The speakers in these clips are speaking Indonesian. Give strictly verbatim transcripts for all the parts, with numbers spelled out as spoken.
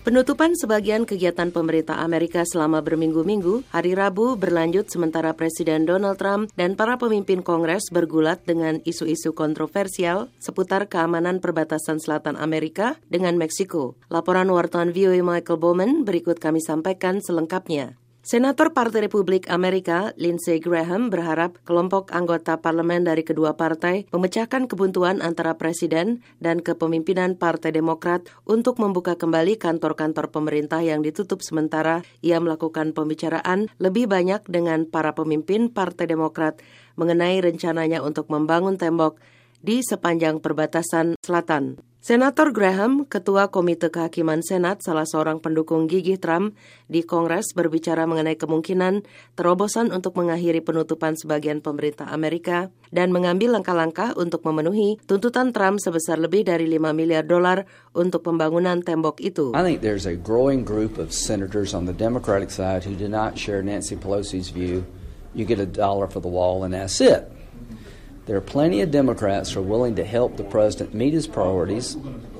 Penutupan sebagian kegiatan pemerintah Amerika selama berminggu-minggu, hari Rabu berlanjut sementara Presiden Donald Trump dan para pemimpin Kongres bergulat dengan isu-isu kontroversial seputar keamanan perbatasan selatan Amerika dengan Meksiko. Laporan wartawan V O A Michael Bowman berikut kami sampaikan selengkapnya. Senator Partai Republik Amerika, Lindsey Graham, berharap kelompok anggota parlemen dari kedua partai memecahkan kebuntuan antara presiden dan kepemimpinan Partai Demokrat untuk membuka kembali kantor-kantor pemerintah yang ditutup sementara. Ia melakukan pembicaraan lebih banyak dengan para pemimpin Partai Demokrat mengenai rencananya untuk membangun tembok di sepanjang perbatasan selatan. Senator Graham, Ketua Komite Kehakiman Senat, salah seorang pendukung gigih Trump di Kongres, berbicara mengenai kemungkinan terobosan untuk mengakhiri penutupan sebagian pemerintah Amerika dan mengambil langkah-langkah untuk memenuhi tuntutan Trump sebesar lebih dari lima miliar dolar untuk pembangunan tembok itu. I think there's a growing group of senators on the Democratic side who do not share Nancy Pelosi's view. You get a dollar for the wall and that's it. There are plenty of Democrats who are willing to help the president meet his priorities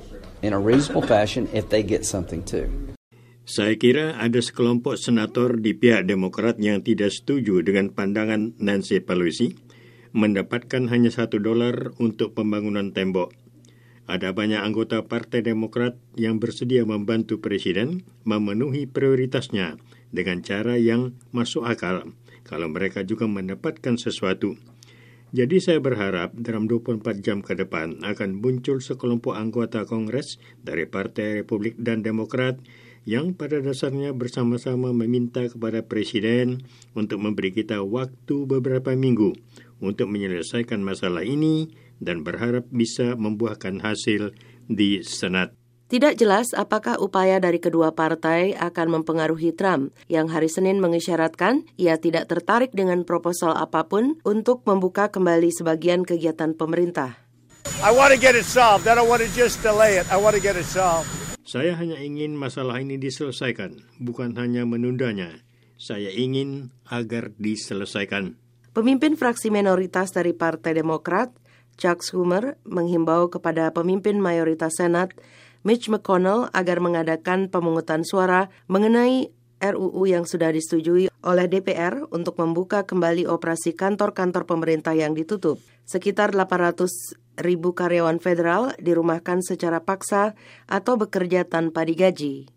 in a reasonable fashion if they get something too. Saya kira ada sekelompok senator di pihak Demokrat yang tidak setuju dengan pandangan Nancy Pelosi mendapatkan hanya satu dolar untuk pembangunan tembok. Ada banyak anggota Partai Demokrat yang bersedia membantu Presiden memenuhi prioritasnya dengan cara yang masuk akal kalau mereka juga mendapatkan sesuatu. Jadi saya berharap dalam dua puluh empat jam ke depan akan muncul sekelompok anggota Kongres dari Partai Republik dan Demokrat yang pada dasarnya bersama-sama meminta kepada Presiden untuk memberi kita waktu beberapa minggu untuk menyelesaikan masalah ini dan berharap bisa membuahkan hasil di Senat. Tidak jelas apakah upaya dari kedua partai akan mempengaruhi Trump yang hari Senin mengisyaratkan ia tidak tertarik dengan proposal apapun untuk membuka kembali sebagian kegiatan pemerintah. I want to get it solved. I don't want to just delay it. I want to get it solved. Saya hanya ingin masalah ini diselesaikan, bukan hanya menundanya. Saya ingin agar diselesaikan. Pemimpin fraksi minoritas dari Partai Demokrat, Chuck Schumer, menghimbau kepada pemimpin mayoritas Senat, Mitch McConnell, agar mengadakan pemungutan suara mengenai R U U yang sudah disetujui oleh D P R untuk membuka kembali operasi kantor-kantor pemerintah yang ditutup. Sekitar delapan ratus ribu karyawan federal dirumahkan secara paksa atau bekerja tanpa digaji.